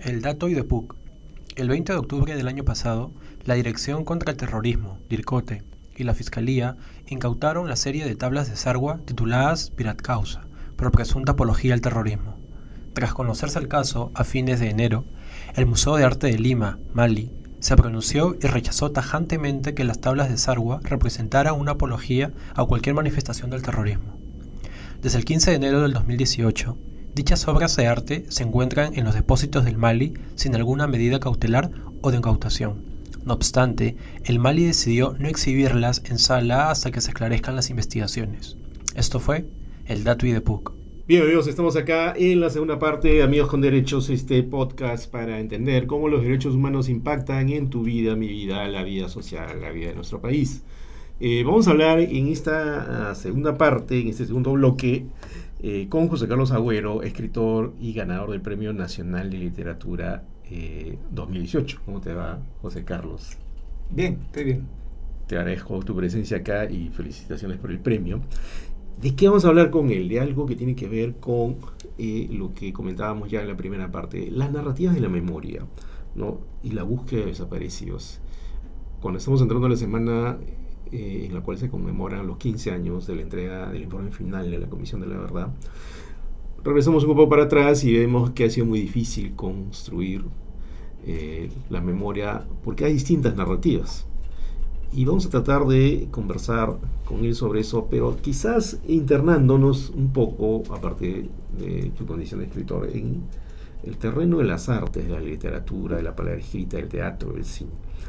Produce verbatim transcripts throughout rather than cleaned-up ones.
El dato y de P U C. El veinte de octubre del año pasado, la Dirección contra el Terrorismo, DIRCOTE, y la Fiscalía incautaron la serie de tablas de Sarwa tituladas Pirat Causa, por presunta apología al terrorismo. Tras conocerse el caso, a fines de enero, el Museo de Arte de Lima, Mali, se pronunció y rechazó tajantemente que las tablas de Sarwa representaran una apología a cualquier manifestación del terrorismo. Desde el quince de enero del dos mil dieciocho, dichas obras de arte se encuentran en los depósitos del Mali sin alguna medida cautelar o de incautación. No obstante, el Mali decidió no exhibirlas en sala hasta que se esclarezcan las investigaciones. Esto fue el dato y de P U C. Bien, amigos, estamos acá en la segunda parte de Amigos con Derechos, este podcast para entender cómo los derechos humanos impactan en tu vida, mi vida, la vida social, la vida de nuestro país. Eh, vamos a hablar en esta uh, segunda parte, en este segundo bloque, eh, con José Carlos Agüero, escritor y ganador del Premio Nacional de Literatura eh, dos mil dieciocho. ¿Cómo te va, José Carlos? Bien, estoy bien. Te agradezco tu presencia acá y felicitaciones por el premio. ¿De qué vamos a hablar con él? De algo que tiene que ver con eh, lo que comentábamos ya en la primera parte, las narrativas de la memoria, ¿no? Y la búsqueda de desaparecidos. Cuando estamos entrando a la semana eh, en la cual se conmemoran los quince años de la entrega del informe final de la Comisión de la Verdad, regresamos un poco para atrás y vemos que ha sido muy difícil construir eh, la memoria porque hay distintas narrativas. Y vamos a tratar de conversar con él sobre eso, pero quizás internándonos un poco, aparte de tu condición de escritor, en el terreno de las artes, de la literatura, de la palabra escrita, del teatro, del cine.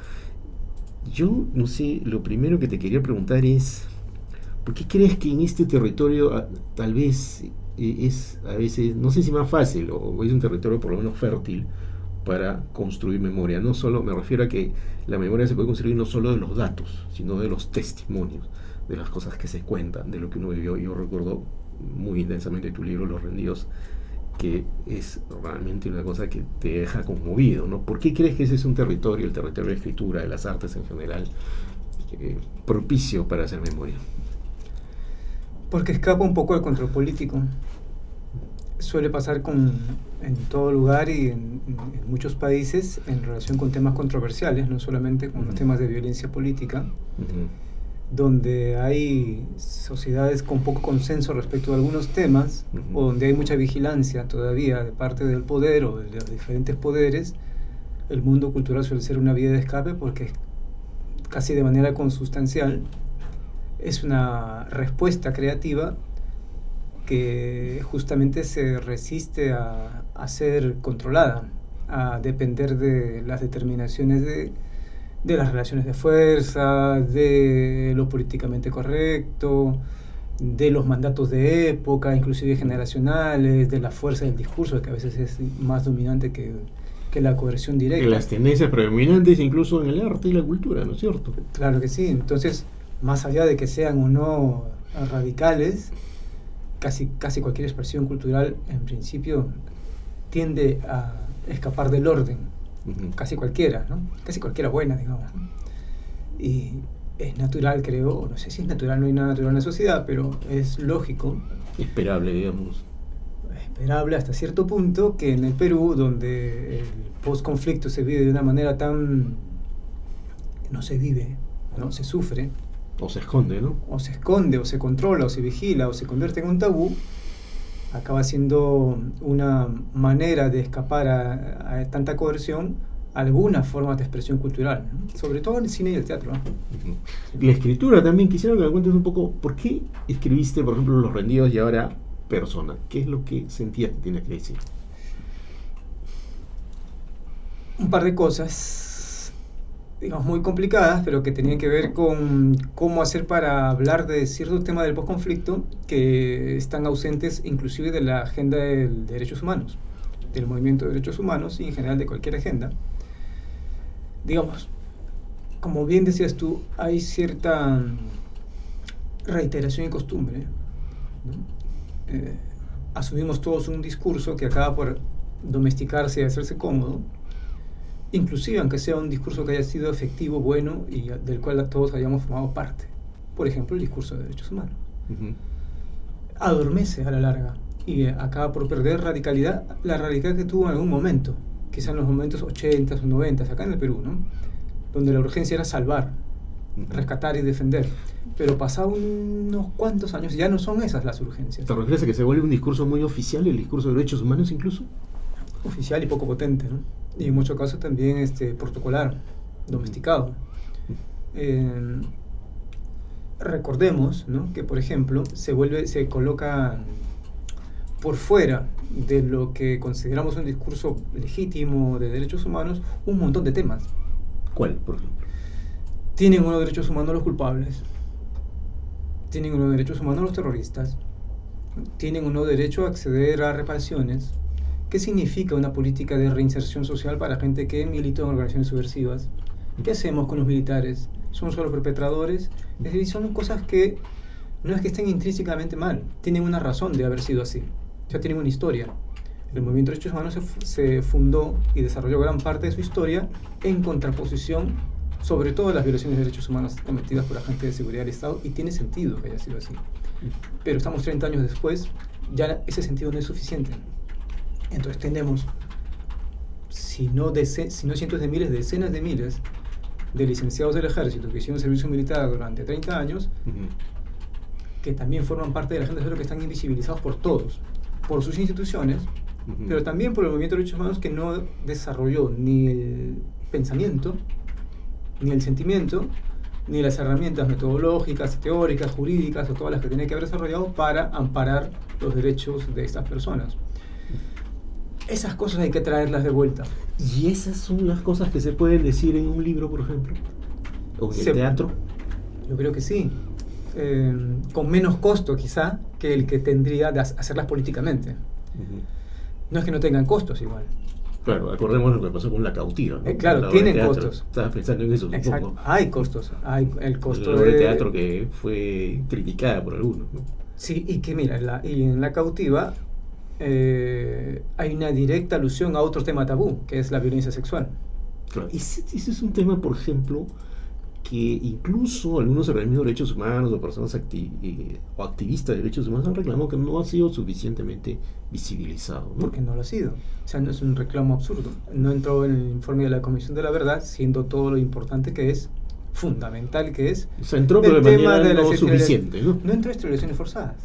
Yo, no sé, lo primero que te quería preguntar es, ¿por qué crees que en este territorio tal vez es a veces, no sé si más fácil, o es un territorio por lo menos fértil, para construir memoria? No solo, me refiero a que la memoria se puede construir no solo de los datos, sino de los testimonios, de las cosas que se cuentan, de lo que uno vivió. Yo recuerdo muy intensamente tu libro Los Rendidos, que es realmente una cosa que te deja conmovido, ¿no? ¿Por qué crees que ese es un territorio, el territorio de la escritura, de las artes en general, eh, propicio para hacer memoria? Porque escapa un poco del control político. Suele pasar con, en todo lugar y en, en muchos países en relación con temas controversiales, no solamente con uh-huh. los temas de violencia política, uh-huh. donde hay sociedades con poco consenso respecto a algunos temas, uh-huh. o donde hay mucha vigilancia todavía de parte del poder o de los diferentes poderes. El mundo cultural suele ser una vía de escape porque casi de manera consustancial es una respuesta creativa que justamente se resiste a, a ser controlada, a depender de las determinaciones de, de las relaciones de fuerza, de lo políticamente correcto, de los mandatos de época, inclusive generacionales, de la fuerza del discurso, que a veces es más dominante que, que la coerción directa. Que las tendencias predominantes incluso en el arte y la cultura, ¿no es cierto? Claro que sí. Entonces, más allá de que sean o no radicales, Casi, casi cualquier expresión cultural en principio tiende a escapar del orden, uh-huh. casi cualquiera, ¿no? Casi cualquiera buena, digamos. Y es natural, creo, no sé si es natural, no hay nada natural en la sociedad, pero es lógico. Esperable, digamos. Esperable hasta cierto punto que en el Perú, donde el post-conflicto se vive de una manera tan... no se vive, ¿no? Se sufre. O se esconde, ¿no? O se esconde, o se controla, o se vigila, o se convierte en un tabú, acaba siendo una manera de escapar a, a tanta coerción, algunas formas de expresión cultural, ¿no? Sobre todo en el cine y el teatro, ¿no? La escritura también, quisiera que me cuentes un poco, ¿por qué escribiste, por ejemplo, Los Rendidos y ahora Persona? ¿Qué es lo que sentías que tenías que decir? Un par de cosas, digamos, muy complicadas, pero que tenían que ver con cómo hacer para hablar de ciertos temas del posconflicto que están ausentes inclusive de la agenda de derechos humanos, del movimiento de derechos humanos y en general de cualquier agenda. Digamos, como bien decías tú, hay cierta reiteración y costumbre, ¿no? Eh, asumimos todos un discurso que acaba por domesticarse y hacerse cómodo, inclusive aunque sea un discurso que haya sido efectivo, bueno y del cual todos hayamos formado parte. Por ejemplo, el discurso de derechos humanos. Uh-huh. Adormece a la larga y acaba por perder radicalidad, la radicalidad que tuvo en algún momento, quizá en los momentos ochenta o noventa, acá en el Perú, ¿no? Donde la urgencia era salvar, rescatar y defender. Pero pasados unos cuantos años ya no son esas las urgencias. ¿Te refieres a que se vuelve un discurso muy oficial, el discurso de derechos humanos incluso? Oficial y poco potente, ¿no? Y en muchos casos también este, protocolar, domesticado. Eh, recordemos, ¿no?, que, por ejemplo, se vuelve, se coloca por fuera de lo que consideramos un discurso legítimo de derechos humanos un montón de temas. ¿Cuál, por ejemplo? Tienen unos derechos humanos los culpables, tienen unos derechos humanos los terroristas, tienen uno derecho a acceder a reparaciones. ¿Qué significa una política de reinserción social para gente que milita en organizaciones subversivas? ¿Qué hacemos con los militares? ¿Son solo perpetradores? Es decir, son cosas que no es que estén intrínsecamente mal, tienen una razón de haber sido así, ya tienen una historia. El movimiento de derechos humanos se, se fundó y desarrolló gran parte de su historia en contraposición, sobre todo a las violaciones de derechos humanos cometidas por agentes de seguridad del Estado, y tiene sentido que haya sido así. Pero estamos treinta años después, ya ese sentido no es suficiente. Entonces tenemos, si no, dece- si no cientos de miles, decenas de miles de licenciados del ejército que hicieron servicio militar durante treinta años, uh-huh. que también forman parte de la gente de que están invisibilizados por todos, por sus instituciones, uh-huh. pero también por el movimiento de derechos humanos, que no desarrolló ni el pensamiento, ni el sentimiento, ni las herramientas metodológicas, teóricas, jurídicas, o todas las que tenía que haber desarrollado para amparar los derechos de estas personas. Esas cosas hay que traerlas de vuelta. ¿Y esas son las cosas que se pueden decir en un libro, por ejemplo? ¿O en el se, teatro? Yo creo que sí. Eh, con menos costo, quizá, que el que tendría de hacerlas políticamente. Uh-huh. No es que no tengan costos igual. Claro, acordemos lo que pasó con La Cautiva, ¿no? Eh, claro, tienen costos. Estabas pensando en eso, exacto. Supongo. Hay costos. Hay el costo la obra de... de teatro que fue criticada por algunos, ¿no? Sí, y que mira, la, y en La Cautiva eh, hay una directa alusión a otro tema tabú, que es la violencia sexual. Claro, ese, ese es un tema, por ejemplo, que incluso algunos organismos de derechos humanos o personas acti eh, o activistas de derechos humanos han reclamado que no ha sido suficientemente visibilizado, ¿no? Porque no lo ha sido. O sea, no es un reclamo absurdo. No entró en el informe de la Comisión de la Verdad, siendo todo lo importante que es, fundamental que es. O sea, entró, pero de manera de no suficiente, ¿no? No entró esterilizaciones forzadas.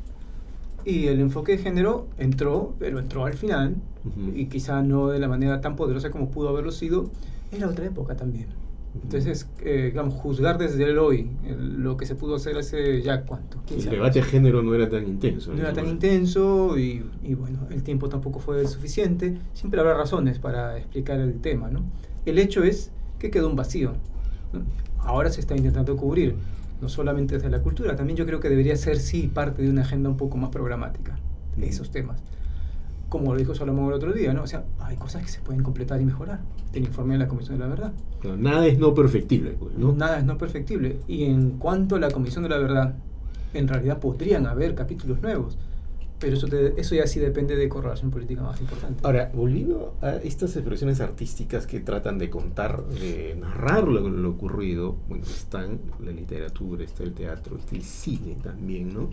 Y el enfoque de género entró, pero entró al final, uh-huh. y quizá no de la manera tan poderosa como pudo haberlo sido. Era otra época también. Entonces, eh, digamos, juzgar desde el hoy el, lo que se pudo hacer hace ya cuánto. El debate de género no era tan intenso. No era tan intenso y, y bueno, el tiempo tampoco fue suficiente. Siempre habrá razones para explicar el tema, ¿no? El hecho es que quedó un vacío, ¿no? Ahora se está intentando cubrir, no solamente desde la cultura, también yo creo que debería ser, sí, parte de una agenda un poco más programática de mm. esos temas. Como lo dijo Salomón el otro día, ¿no? O sea, hay cosas que se pueden completar y mejorar. Del informe de la Comisión de la Verdad. Pero nada es no perfectible, pues, ¿no? Nada es no perfectible. Y en cuanto a la Comisión de la Verdad, en realidad podrían haber capítulos nuevos. Pero eso, te, eso ya sí depende de correlación política más importante. Ahora, volviendo a estas expresiones artísticas que tratan de contar, de narrar lo, lo ocurrido, bueno, están la literatura, está el teatro, está el cine también, ¿no?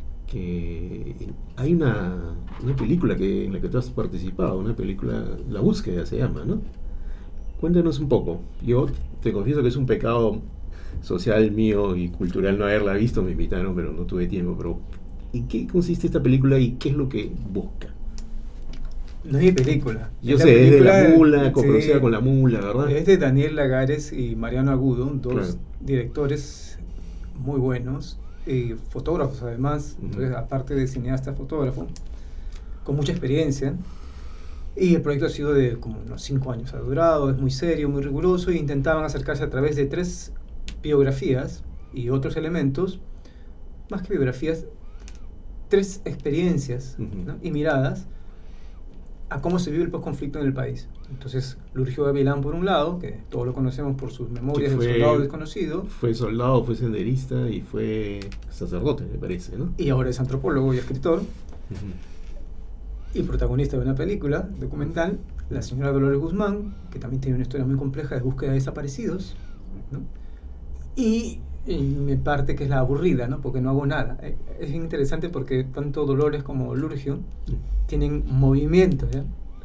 Que hay una, una película que, en la que tú has participado, una película, La Búsqueda se llama, ¿no? Cuéntanos un poco. Yo te confieso que es un pecado social mío y cultural no haberla visto, me invitaron, pero no tuve tiempo. Pero ¿en qué consiste esta película y qué es lo que busca? No es mi película. Yo es sé, es de La Mula, sí, coproducida con La Mula, ¿verdad? Es de Daniel Lagares y Mariano Agudo, dos claro. directores muy buenos. Y fotógrafos además, uh-huh. entonces aparte de cineasta, fotógrafo, con mucha experiencia. Y el proyecto ha sido de como unos cinco años, ha durado, es muy serio, muy riguroso, e intentaban acercarse a través de tres biografías y otros elementos, más que biografías, tres experiencias, uh-huh. ¿no? y miradas a cómo se vive el posconflicto en el país. Entonces, Lurgio Gavilán por un lado, que todos lo conocemos por sus memorias del soldado desconocido. Fue soldado, fue senderista y fue sacerdote, me parece, ¿no? Y ahora es antropólogo y escritor. Uh-huh. Y protagonista de una película documental, la señora Dolores Guzmán, que también tiene una historia muy compleja de búsqueda de desaparecidos, ¿no? Y, y me parte que es la aburrida, ¿no? Porque no hago nada. Es interesante porque tanto Dolores como Lurgio uh-huh. tienen movimiento, ¿ya?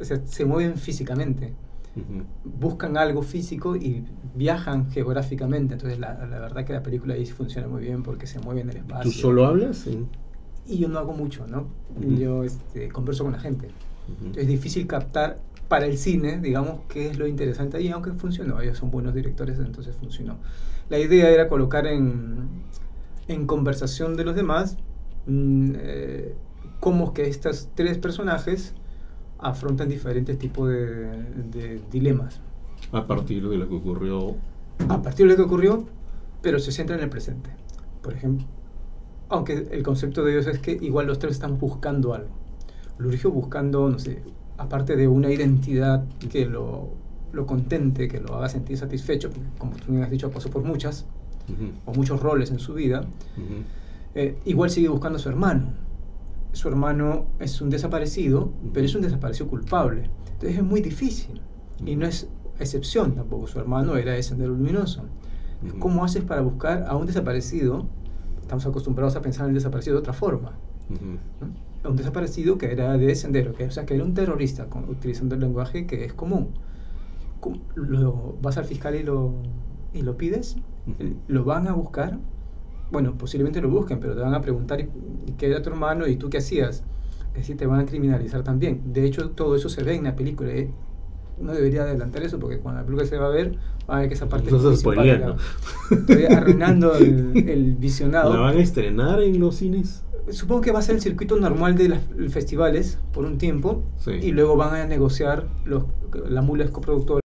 o sea, se mueven físicamente. Uh-huh. Buscan algo físico y viajan geográficamente. Entonces la, la verdad que la película ahí funciona muy bien porque se mueve en el espacio. ¿Tú solo hablas? Sí. Y yo no hago mucho, ¿no? Uh-huh. Yo este, converso con la gente. Uh-huh. Es difícil captar para el cine, digamos, qué es lo interesante ahí, aunque funcionó. Ellos son buenos directores, entonces funcionó. La idea era colocar en, en conversación de los demás mmm, eh, cómo que estos tres personajes afrontan diferentes tipos de, de dilemas. A partir de lo que ocurrió. A partir de lo que ocurrió, pero se centra en el presente. Por ejemplo, aunque el concepto de ellos es que igual los tres están buscando algo. Lurgio buscando, no sé, aparte de una identidad que lo, lo contente, que lo haga sentir satisfecho, porque como tú me has dicho, pasó por muchas, uh-huh. o muchos roles en su vida, uh-huh. eh, igual sigue buscando a su hermano. Su hermano es un desaparecido, uh-huh. pero es un desaparecido culpable. Entonces es muy difícil. Uh-huh. Y no es excepción tampoco. Su hermano era de Sendero Luminoso. Uh-huh. ¿Cómo haces para buscar a un desaparecido? Estamos acostumbrados a pensar en el desaparecido de otra forma. Uh-huh. ¿no? Un desaparecido que era de Sendero, que, o sea, que era un terrorista, con, utilizando el lenguaje que es común. Lo, vas al fiscal y lo, y lo pides, uh-huh. lo van a buscar. Bueno, posiblemente lo busquen, pero te van a preguntar qué era tu hermano y tú qué hacías. Es decir, te van a criminalizar también. De hecho, todo eso se ve en la película. ¿eh? No debería adelantar eso porque cuando la película se va a ver, va a ver que esa parte... No se spoilean. Estoy arruinando el, el visionado. ¿La van a estrenar en los cines? Supongo que va a ser el circuito normal de los festivales por un tiempo, sí. y luego van a negociar los, la mula es coproductora.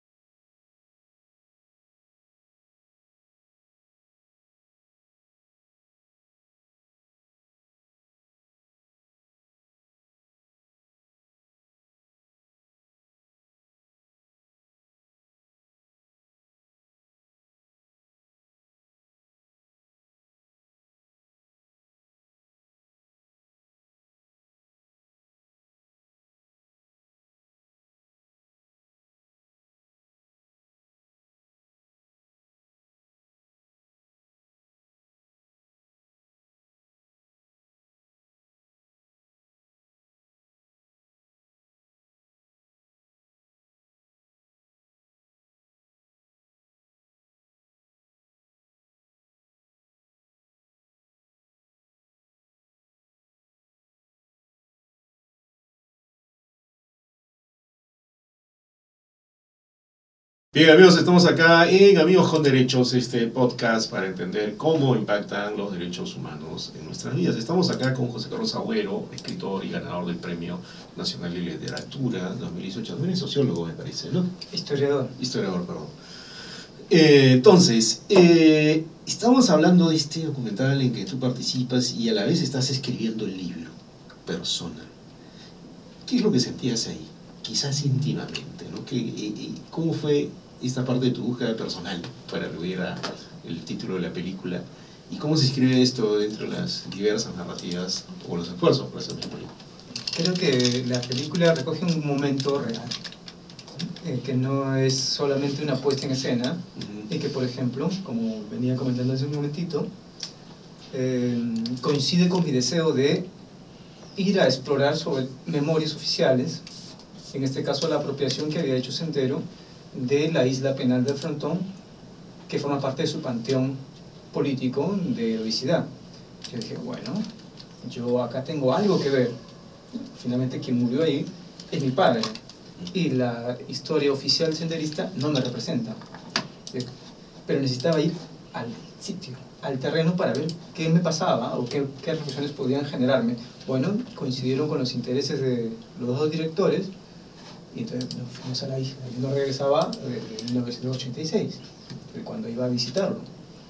Bien, amigos, estamos acá en Amigos con Derechos, este podcast para entender cómo impactan los derechos humanos en nuestras vidas. Estamos acá con José Carlos Agüero, escritor y ganador del Premio Nacional de Literatura dos mil dieciocho. También es sociólogo, me parece, ¿no? Historiador. Historiador, perdón. Eh, entonces, eh, estamos hablando de este documental en que tú participas y a la vez estás escribiendo el libro, Persona. ¿Qué es lo que sentías ahí? Quizás íntimamente, ¿no? ¿Qué, eh, ¿Cómo fue esta parte de tu búsqueda personal para aludir a el título de la película? ¿Y cómo se escribe esto dentro de las diversas narrativas o los esfuerzos por hacer memoria? Creo que la película recoge un momento real, eh, que no es solamente una puesta en escena, uh-huh. y que, por ejemplo, como venía comentando hace un momentito, eh, coincide con mi deseo de ir a explorar sobre memorias oficiales, en este caso la apropiación que había hecho Sendero de la isla penal del Frontón, que forma parte de su panteón político de heroicidad. Yo dije, bueno, yo acá tengo algo que ver. Finalmente quien murió ahí es mi padre, y la historia oficial senderista no me representa. Pero necesitaba ir al sitio, al terreno, para ver qué me pasaba o qué, qué reflexiones podían generarme. Bueno, coincidieron con los intereses de los dos directores, y entonces nos fuimos a la isla. Yo no regresaba desde mil novecientos ochenta y seis, cuando iba a visitarlo.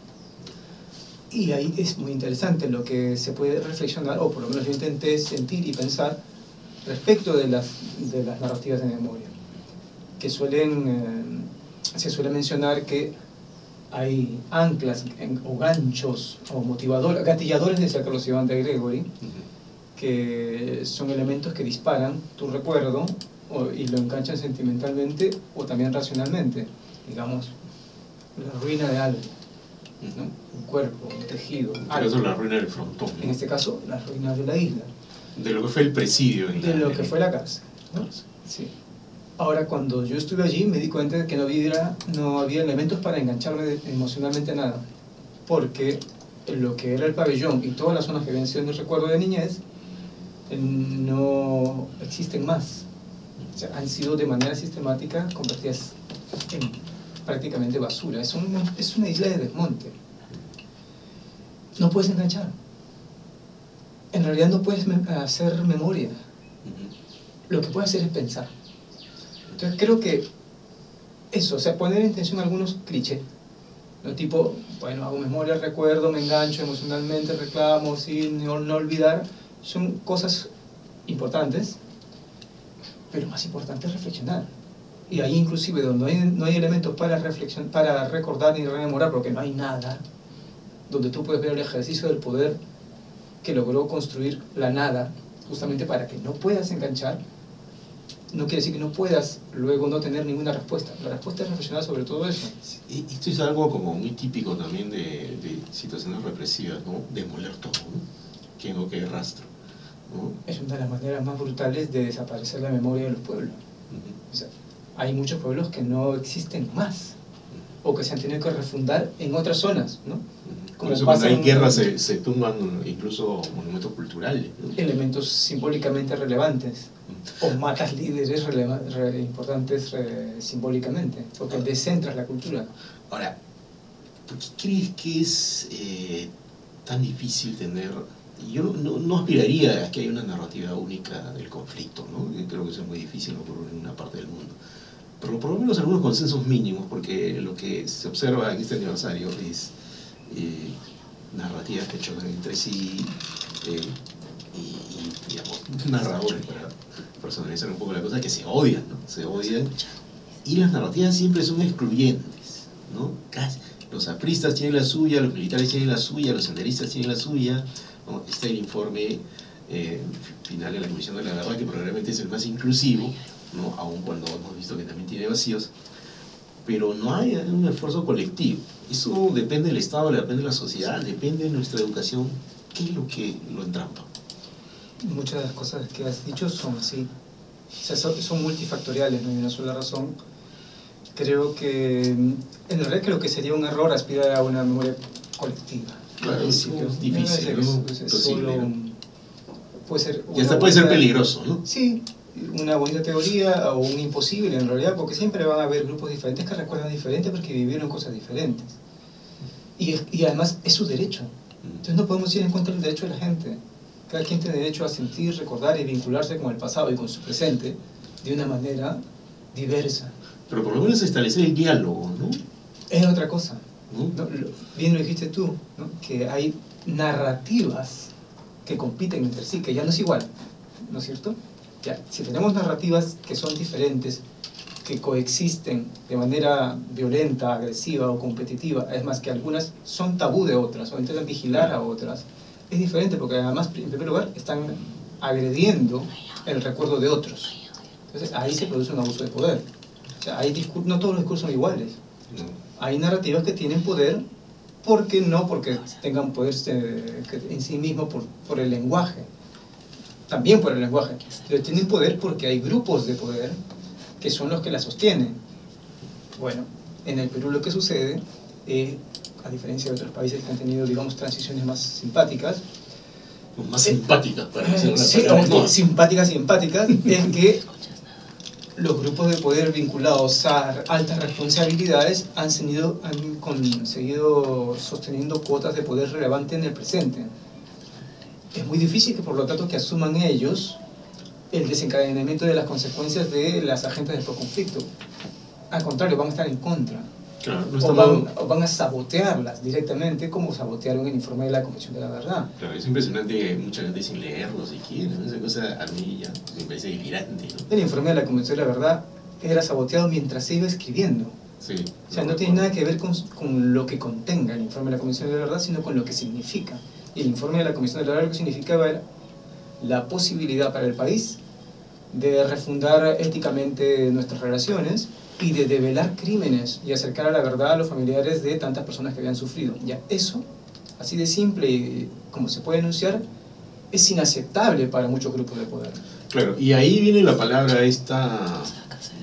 Y ahí es muy interesante lo que se puede reflexionar, o por lo menos yo intenté sentir y pensar respecto de las, de las narrativas de memoria, que suelen, eh, se suele mencionar que hay anclas en, o ganchos o motivadores, gatilladores, decía Carlos Iván de Gregory, que son elementos que disparan tu recuerdo o, y lo enganchan sentimentalmente o también racionalmente. Digamos, la ruina de algo, ¿no? Un cuerpo, un tejido. En este caso, la ruina del Frontón, ¿no? En este caso, la ruina de la isla. De lo que fue el presidio. En de la, lo en que fue la cárcel, ¿no? Sí. Ahora, cuando yo estuve allí, me di cuenta de que no había, no había elementos para engancharme emocionalmente a nada, porque lo que era el pabellón y todas las zonas que habían sido mi recuerdo de niñez no existen más. O sea, han sido de manera sistemática convertidas en prácticamente basura. Es una, es una isla de desmonte. No puedes enganchar. En realidad no puedes me hacer memoria. Lo que puedes hacer es pensar. Entonces creo que eso, o sea, poner en tensión algunos clichés, ¿no? Tipo, bueno, hago memoria, recuerdo, me engancho emocionalmente, reclamo, sí, no, no olvidar, son cosas importantes, pero más importante es reflexionar. Y ahí inclusive donde no hay, no hay elementos para, reflexión, para recordar ni rememorar, porque no hay nada, donde tú puedes ver el ejercicio del poder que logró construir la nada, justamente para que no puedas enganchar, no quiere decir que no puedas luego no tener ninguna respuesta. La respuesta es reflexionar sobre todo eso. Y esto es algo como muy típico también de, de situaciones represivas, ¿no? Demoler todo, ¿no? Que no quede rastro, ¿no? Es una de las maneras más brutales de desaparecer la memoria de los pueblos. Uh-huh. O sea, hay muchos pueblos que no existen más, uh-huh, o que se han tenido que refundar en otras zonas, ¿no? Uh-huh. Como eso, cuando hay guerras se, se tumban incluso monumentos culturales, ¿no? Elementos simbólicamente relevantes. O matas líderes re, importantes re, simbólicamente, porque ah, descentras la cultura. Ahora, ¿por qué crees que es eh, tan difícil tener... Yo no, no, no aspiraría a que haya una narrativa única del conflicto, ¿no? Yo creo que eso es muy difícil, no ocurre en ninguna parte del mundo. Pero por lo menos algunos consensos mínimos, porque lo que se observa en este aniversario es eh, narrativas que chocan entre sí, eh, y, y digamos, narradores para personalizar un poco la cosa, que se odian, ¿no? Se odian, y las narrativas siempre son excluyentes, ¿no? Casi, los apristas tienen la suya, los militares tienen la suya, los senderistas tienen la suya, ¿no? Está el informe eh, final de la Comisión de la Verdad, que probablemente es el más inclusivo, ¿no? Aun cuando hemos visto que también tiene vacíos, pero no hay un esfuerzo colectivo. Eso depende del Estado, depende de la sociedad, depende de nuestra educación. ¿Qué es lo que lo entrampa? Muchas de las cosas que has dicho son así, o sea, son, son multifactoriales, no hay una sola razón. Creo que, en realidad creo que sería un error aspirar a una memoria colectiva. Claro, es difícil, ¿no? Es, es solo, ¿no? Puede ser y hasta puede ser peligroso, ¿no? Sí, una bonita teoría o un imposible en realidad, porque siempre van a haber grupos diferentes que recuerdan diferente porque vivieron cosas diferentes. Y, y además es su derecho. Entonces no podemos ir en contra del derecho de la gente. Cada quien tiene derecho a sentir, recordar y vincularse con el pasado y con su presente de una manera diversa. Pero por lo menos establecer el diálogo, ¿no? Es otra cosa. ¿No? ¿No? Bien lo dijiste tú, ¿no? Que hay narrativas que compiten entre sí, que ya no es igual, ¿no es cierto? Ya, si tenemos narrativas que son diferentes, que coexisten de manera violenta, agresiva o competitiva, es más que algunas son tabú de otras o intentan vigilar a otras, es diferente porque además, en primer lugar, están agrediendo el recuerdo de otros. Entonces ahí se produce un abuso de poder. O sea, hay discur- no todos los discursos son iguales. Hay narrativas que tienen poder, porque no porque tengan poder eh, en sí mismo por, por el lenguaje, también por el lenguaje, pero tienen poder porque hay grupos de poder que son los que la sostienen. Bueno, en el Perú lo que sucede, eh, a diferencia de otros países que han tenido, digamos, transiciones más simpáticas, más eh, simpáticas para decirlo, sí, no. simpáticas y empáticas, es que los grupos de poder vinculados a altas responsabilidades han, tenido, han conseguido sosteniendo cuotas de poder relevante en el presente. Es muy difícil que por lo tanto que asuman ellos el desencadenamiento de las consecuencias de las agentes del conflicto. Al contrario, van a estar en contra. Claro, no o, van, o van a sabotearlas directamente, como sabotearon el informe de la Comisión de la Verdad. Claro, es impresionante que mucha gente sin leerlo siquiera, ¿no? Esa cosa a mí ya me parece delirante, ¿no? El informe de la Comisión de la Verdad era saboteado mientras se iba escribiendo. Sí, o sea, no, no tiene nada que ver con, con lo que contenga el informe de la Comisión de la Verdad, sino con lo que significa. Y el informe de la Comisión de la Verdad lo que significaba era la posibilidad para el país de refundar éticamente nuestras relaciones y de develar crímenes y acercar a la verdad a los familiares de tantas personas que habían sufrido. Ya eso, así de simple como se puede enunciar, es inaceptable para muchos grupos de poder. Claro, y ahí viene la palabra esta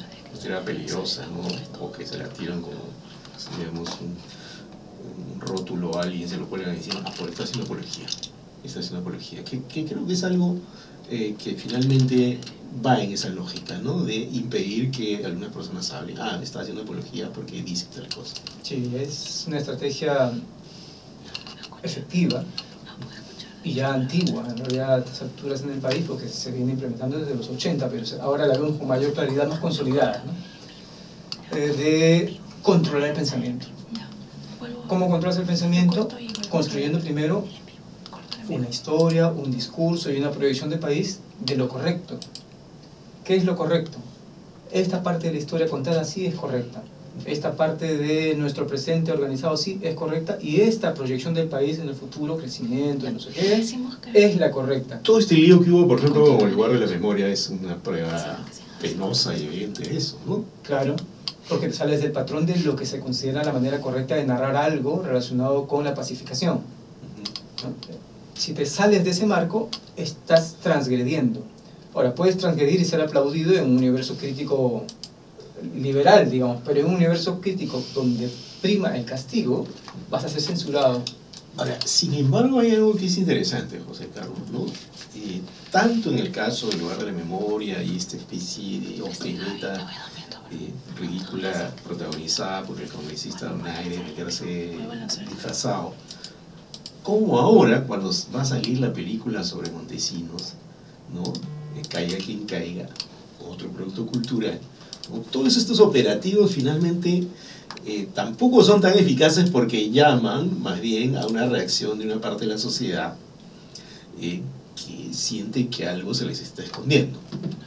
considera peligrosa, ¿no? O que se la tiran como, digamos, un, un rótulo a alguien, se lo ponen encima, ah, por está haciendo apología, está haciendo apología, que, que creo que es algo eh, que finalmente va en esa lógica, ¿no? De impedir que algunas personas hablen, ah, está haciendo apología porque dice tal cosa. Sí, es una estrategia efectiva y ya antigua, en realidad, a estas alturas en el país, porque se viene implementando desde los ochenta, pero ahora la vemos con mayor claridad, más consolidada, ¿no? Eh, de controlar el pensamiento. ¿Cómo controlas el pensamiento? Construyendo primero una historia, un discurso y una proyección de país de lo correcto. ¿Qué es lo correcto? Esta parte de la historia contada sí es correcta. Esta parte de nuestro presente organizado sí es correcta, y esta proyección del país en el futuro, crecimiento, no sé qué, es la correcta. Todo este lío que hubo, por ejemplo, con el lugar de la memoria es una prueba penosa y evidente de eso, ¿no? Claro, porque sales del patrón de lo que se considera la manera correcta de narrar algo relacionado con la pacificación. ¿No? Si te sales de ese marco, estás transgrediendo. Ahora, puedes transgredir y ser aplaudido en un universo crítico liberal, digamos, pero en un universo crítico donde prima el castigo, vas a ser censurado. Ahora, sin embargo, hay algo que es interesante, José Carlos, ¿no? Eh, tanto en el caso del lugar de la memoria y esta especie de opereta eh, ridícula protagonizada por el congresista Donaire, meterse disfrazado, como ahora, cuando va a salir la película sobre Montesinos, ¿no? Eh, caiga quien caiga, otro producto cultural, ¿no? Todos estos operativos finalmente eh, tampoco son tan eficaces, porque llaman más bien a una reacción de una parte de la sociedad eh, que siente que algo se les está escondiendo.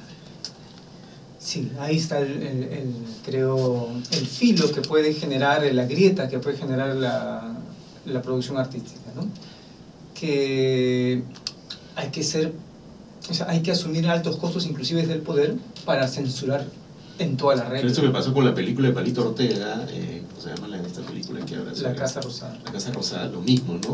Sí, ahí está el, el, el, creo, el filo que puede generar, la grieta que puede generar la, la producción artística, ¿no? Que hay que ser, o sea, hay que asumir altos costos inclusive del poder para censurar en toda la red. Esto me pasó con la película de Palito Ortega, eh, ¿cómo se llama la, esta película que ahora se La ve? Casa Rosada. La Casa Rosada, lo mismo, ¿no?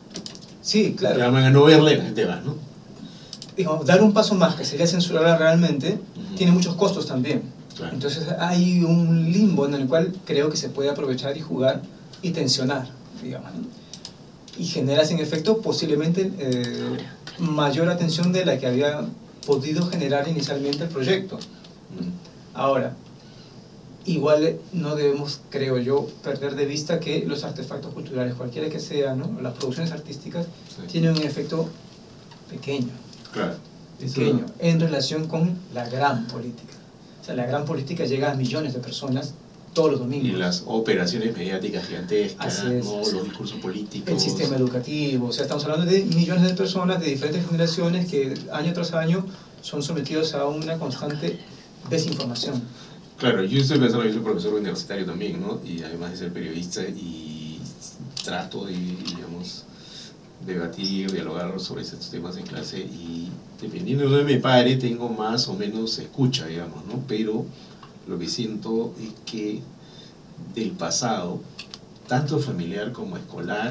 Sí, claro. Te llaman a no verla y la gente va, ¿no? Digamos, dar un paso más, que sería censurarla realmente, Uh-huh. tiene muchos costos también. Claro. Entonces hay un limbo en el cual creo que se puede aprovechar y jugar y tensionar, digamos, ¿no? Y generas en efecto posiblemente eh, mayor atención de la que había podido generar inicialmente el proyecto. Uh-huh. Ahora, igual no debemos, creo yo, perder de vista que los artefactos culturales, cualquiera que sean, ¿no? Las producciones artísticas, Sí. tienen un efecto pequeño, Claro. pequeño Eso, en relación con la gran política. O sea, la gran política llega a millones de personas todos los domingos. y las operaciones mediáticas gigantescas, Así es. ¿no? Los discursos políticos. El sistema educativo, o sea, estamos hablando de millones de personas de diferentes generaciones que año tras año son sometidos a una constante desinformación. Claro, yo estoy pensando, yo soy profesor universitario también, ¿no? Y además de ser periodista, y trato de, digamos, debatir, dialogar sobre estos temas en clase, y dependiendo de donde me pare, tengo más o menos escucha, digamos, ¿no? Pero lo que siento es que del pasado, tanto familiar como escolar,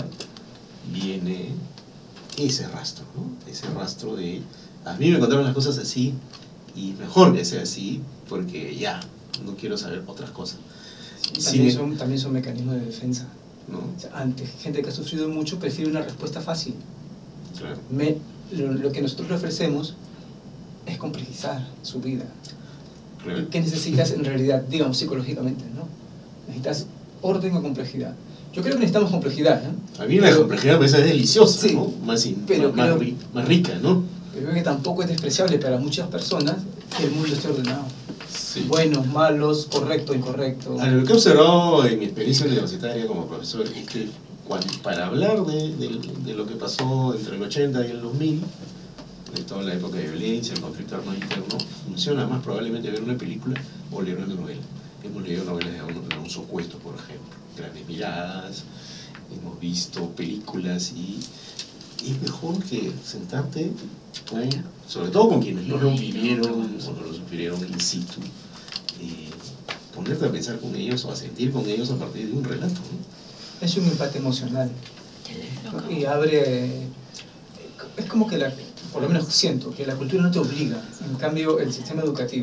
viene ese rastro, ¿no? Ese rastro de, a mí me contaron las cosas así, y mejor que sea así, porque ya, no quiero saber otras cosas. También, Sí, son, también son mecanismos de defensa. ¿no? O sea, antes, gente que ha sufrido mucho prefiere una respuesta fácil. Claro. Me, lo, lo que nosotros le ofrecemos es complejizar su vida. Claro. ¿Qué necesitas en realidad, digamos, psicológicamente, ¿no? Necesitas orden o complejidad. Yo creo que necesitamos complejidad, ¿no? A mí la Pero- complejidad me parece deliciosa, Sí, ¿no? Más, in- pero más, creo- ri- más rica, ¿no? Yo creo que tampoco es despreciable para muchas personas que el mundo esté ordenado. Sí. Buenos, malos, correcto, incorrecto. A lo que he observado en mi experiencia universitaria como profesor es que cuando, para hablar de, de, de lo que pasó entre el ochenta y el dos mil, de toda la época de violencia, el conflicto armado interno, funciona más probablemente ver una película o leer una novela. Hemos leído novelas de Alonso Cueto, por ejemplo, Grandes Miradas, hemos visto películas, y es mejor que sentarte con, sobre todo con quienes no lo vivieron o no lo sufrieron in situ, eh, ponerte a pensar con ellos o a sentir con ellos a partir de un relato, ¿no? Es un empate emocional. ¿No? Y abre... Es como que, la, por lo menos siento, que la cultura no te obliga. En cambio, el sistema educativo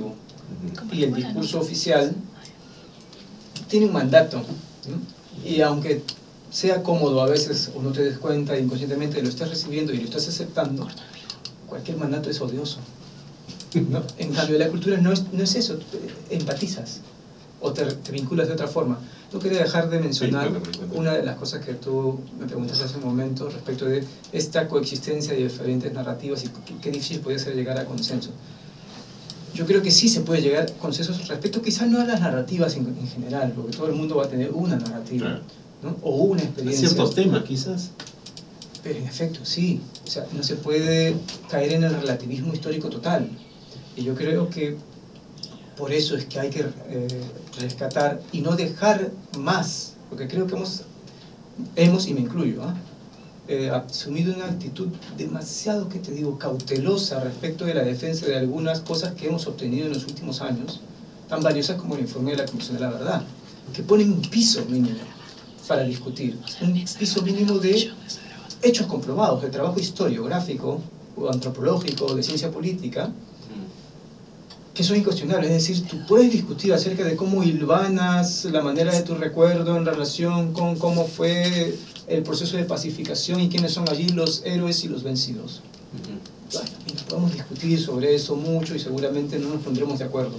y el discurso oficial tiene un mandato, ¿no? Y aunque sea cómodo a veces o no te des cuenta inconscientemente lo estás recibiendo y lo estás aceptando, cualquier mandato es odioso, ¿no? En cambio la cultura no es, no es eso, tú empatizas o te, te vinculas de otra forma. No quería dejar de mencionar una de las cosas que tú me preguntaste hace un momento respecto de esta coexistencia de diferentes narrativas y qué, qué difícil puede ser llegar a consenso. Yo creo que sí se puede llegar a consensos respecto quizás no a las narrativas en, en general, porque todo el mundo va a tener una narrativa, claro, ¿no? O una experiencia. Ciertos temas quizás. Pero en efecto, sí. O sea, no se puede caer en el relativismo histórico total. Y yo creo que por eso es que hay que eh, rescatar y no dejar más, porque creo que hemos, hemos y me incluyo, ¿eh? Eh, asumido una actitud demasiado, que te digo, cautelosa respecto de la defensa de algunas cosas que hemos obtenido en los últimos años, tan valiosas como el informe de la Comisión de la Verdad, que ponen un piso mínimo para discutir, un piso mínimo de hechos comprobados, de trabajo historiográfico o antropológico o de ciencia política, que son incuestionables. Es decir, tú puedes discutir acerca de cómo hilvanas la manera de tu recuerdo en relación con cómo fue el proceso de pacificación y quiénes son allí los héroes y los vencidos. Bueno, podemos discutir sobre eso mucho y seguramente no nos pondremos de acuerdo.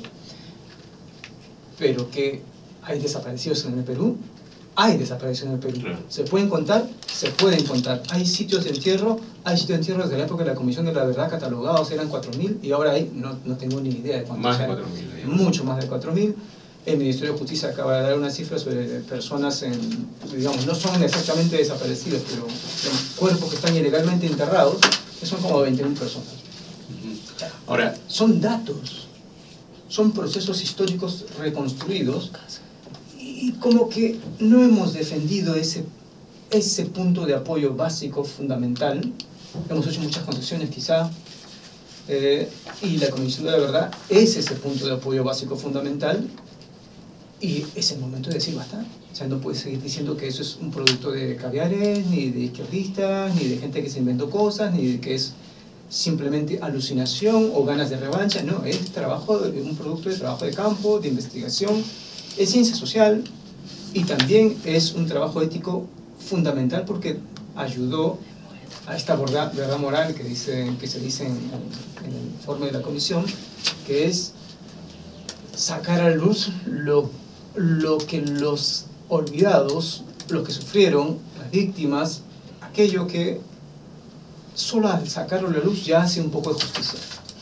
Pero que hay desaparecidos en el Perú, hay desaparecidos en el Perú. Claro. ¿Se pueden contar? Se pueden contar. Hay sitios de entierro, hay sitios de entierro desde la época de la Comisión de la Verdad catalogados, eran cuatro mil, y ahora hay, no, no tengo ni idea de cuántos. Más de cuatro mil. Mucho más de cuatro mil. El Ministerio de Justicia acaba de dar una cifra sobre personas, en, digamos, no son exactamente desaparecidos, pero digamos, cuerpos que están ilegalmente enterrados, que son como veinte mil personas. Ahora, son datos, son procesos históricos reconstruidos, y como que no hemos defendido ese, ese punto de apoyo básico, fundamental. Hemos hecho muchas concesiones quizá, eh, y la Comisión de la Verdad es ese punto de apoyo básico fundamental, y es el momento de decir basta. O sea, no puedes seguir diciendo que eso es un producto de caviares, ni de izquierdistas, ni de gente que se inventó cosas, ni de que es simplemente alucinación o ganas de revancha. No, es trabajo, un producto de trabajo de campo, de investigación, es ciencia social, y también es un trabajo ético fundamental porque ayudó a esta verdad, verdad moral que, dice, que se dice en, en el informe de la Comisión, que es sacar a luz lo, lo que los olvidados, los que sufrieron, las víctimas, aquello que solo al sacarlo a la luz ya hace un poco de justicia.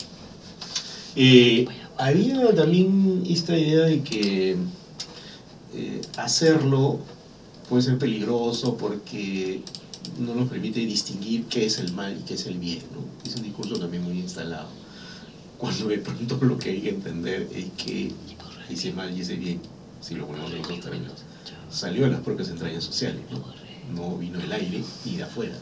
Eh, había también esta idea de que eh, hacerlo puede ser peligroso porque no nos permite distinguir qué es el mal y qué es el bien, ¿no? Es un discurso también muy instalado, cuando de pronto lo que hay que entender es que ese mal y ese bien, si lo ponemos en otros términos, salió de las propias entrañas sociales, ¿no? No vino del aire y de afuera.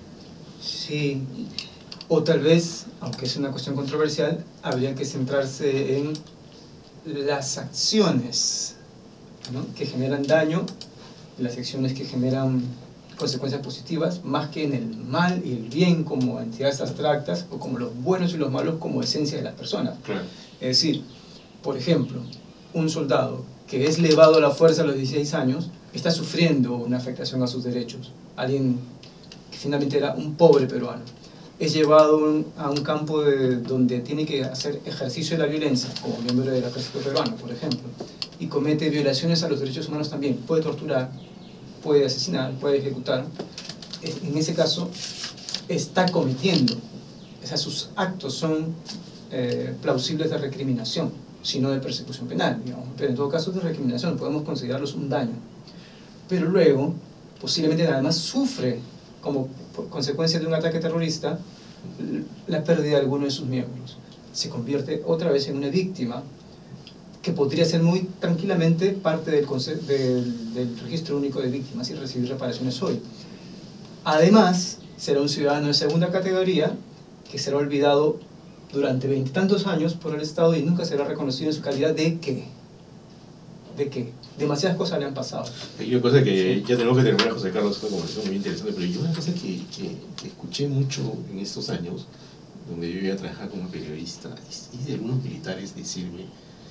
Sí, o tal vez, aunque es una cuestión controversial, habría que centrarse en las acciones, ¿no?, que generan daño, las acciones que generan consecuencias positivas, más que en el mal y el bien como entidades abstractas, o como los buenos y los malos como esencia de las personas. Claro. Es decir, por ejemplo, un soldado que es llevado a la fuerza a los dieciséis años está sufriendo una afectación a sus derechos. Alguien que finalmente era un pobre peruano es llevado un, a un campo de, donde tiene que hacer ejercicio de la violencia, como miembro del ejército peruano, por ejemplo, y comete violaciones a los derechos humanos también, puede torturar, puede asesinar, puede ejecutar. En ese caso está cometiendo, o sea, sus actos son eh, plausibles de recriminación, sino de persecución penal, digamos. Pero en todo caso de recriminación podemos considerarlos un daño. Pero luego, posiblemente además sufre como consecuencia de un ataque terrorista la pérdida de alguno de sus miembros. Se convierte otra vez en una víctima que podría ser muy tranquilamente parte del, del, del registro único de víctimas y recibir reparaciones hoy. Además, será un ciudadano de segunda categoría que será olvidado durante veintitantos años por el Estado y nunca será reconocido en su calidad de ¿qué? ¿De qué? Demasiadas cosas le han pasado. Hay una cosa que ya tenemos que terminar, José Carlos, una conversación muy interesante, pero yo una cosa que, que, que escuché mucho en estos años, donde yo iba a trabajar como periodista, es de algunos militares decirme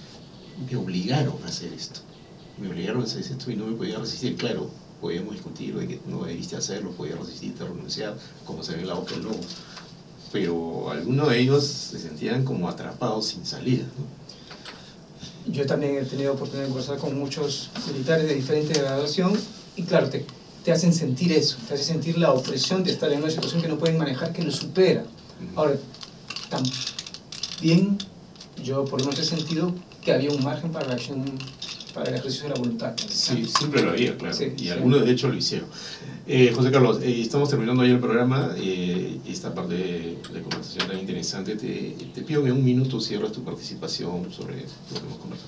me obligaron a hacer esto. Me obligaron a hacer esto y no me podía resistir. Claro, podíamos discutir de que no debiste hacerlo, podías resistirte, renunciar, como se ve en la boca del lobo. Pero algunos de ellos se sentían como atrapados sin salida, ¿no? Yo también he tenido oportunidad de conversar con muchos militares de diferente graduación y claro, te, te hacen sentir eso, te hacen sentir la opresión de estar en una situación que no pueden manejar, que los supera. Ahora, también yo por lo menos he sentido que había un margen para la acción, para el ejercicio de la voluntad. Sí, siempre lo había, claro, sí, y sí. algunos de hecho lo hicieron. Eh, José Carlos, eh, estamos terminando ya el programa, eh, esta parte de, de conversación tan interesante. Te, te pido que en un minuto cierres tu participación sobre lo que hemos conversado.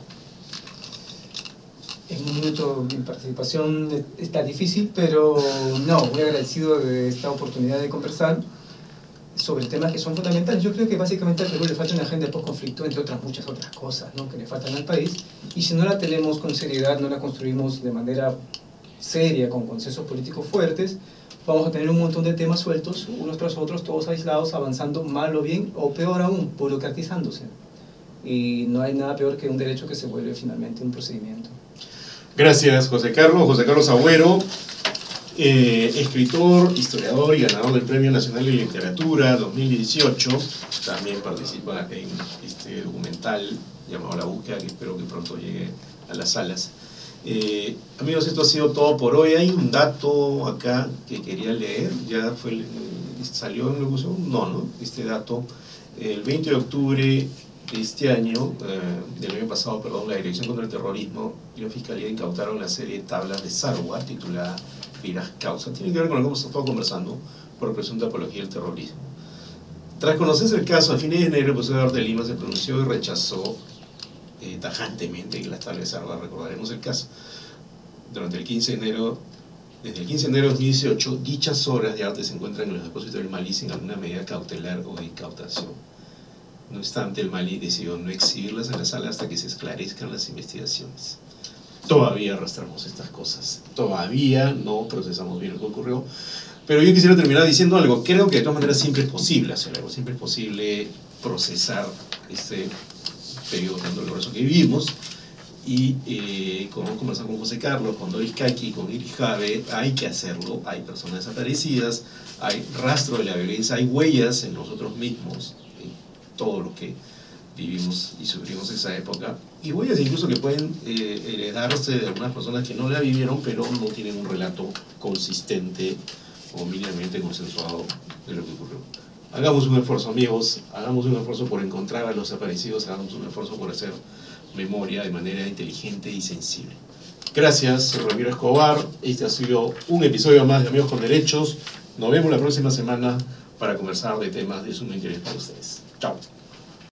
En un minuto mi participación está difícil, pero no, muy agradecido de esta oportunidad de conversar sobre temas que son fundamentales. Yo creo que básicamente al Perú le falta una agenda de postconflicto, entre otras muchas otras cosas, ¿no?, que le faltan al país, y si no la tenemos con seriedad, no la construimos de manera seria, con consensos políticos fuertes, vamos a tener un montón de temas sueltos, unos tras otros, todos aislados, avanzando mal o bien, o peor aún, burocratizándose. Y no hay nada peor que un derecho que se vuelve finalmente un procedimiento. Gracias, José Carlos. José Carlos Agüero, eh, escritor, historiador y ganador del Premio Nacional de Literatura dos mil dieciocho. También participa en este documental llamado La Búsqueda, que espero que pronto llegue a las salas. Eh, amigos, esto ha sido todo por hoy. Hay un dato acá que quería leer, ya fue, salió en locución, no, no, este dato, el veinte de octubre de este año, eh, del año pasado, perdón, la Dirección contra el Terrorismo y la Fiscalía incautaron la serie de tablas de Sarwa titulada Viras Causa. Tiene que ver con lo que hemos estado conversando por presunta apología del terrorismo. Tras conocerse el caso, a fines de enero el procurador de Lima se pronunció y rechazó Eh, tajantemente que las tablas de Sarwa, recordaremos el caso. Durante el quince de enero, desde el quince de enero de dos mil dieciocho, dichas obras de arte se encuentran en los depósitos del Malí sin alguna medida cautelar o de incautación. No obstante, el Malí decidió no exhibirlas en la sala hasta que se esclarezcan las investigaciones. Todavía arrastramos estas cosas, todavía no procesamos bien lo que ocurrió, pero yo quisiera terminar diciendo algo. Creo que de todas maneras siempre es posible hacer algo, siempre es posible procesar este periodo tan doloroso que vivimos, y eh, como conversamos con José Carlos, con Doris Kaki, con Iris Jave, hay que hacerlo. Hay personas desaparecidas, hay rastro de la violencia, hay huellas en nosotros mismos, en todo lo que vivimos y sufrimos esa época, y huellas incluso que pueden eh, heredarse de algunas personas que no la vivieron, pero no tienen un relato consistente o mínimamente consensuado de lo que ocurrió. Hagamos un esfuerzo, amigos, hagamos un esfuerzo por encontrar a los desaparecidos, hagamos un esfuerzo por hacer memoria de manera inteligente y sensible. Gracias, soy Ramiro Escobar. Este ha sido un episodio más de Amigos con Derechos. Nos vemos la próxima semana para conversar de temas de sumo interés para ustedes. Chao.